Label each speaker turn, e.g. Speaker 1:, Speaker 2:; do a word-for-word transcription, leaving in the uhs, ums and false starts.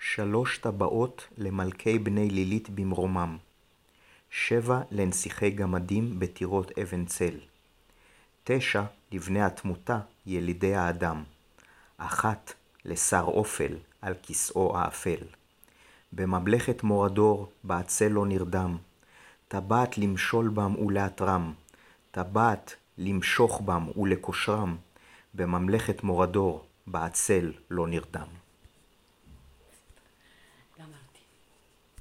Speaker 1: שלוש טבעות למלכי בני לילית במרומם, שבע לנסיכי גמדים בטירות אבן צל, תשע לבני התמותה ילידי האדם, אחת לשר אופל על כסאו האפל. בממלכת מורדור בעצל לא נרדם, טבעת למשול בם ולאתרם, טבעת למשוך בם ולקושרם, בממלכת מורדור בעצל לא נרדם.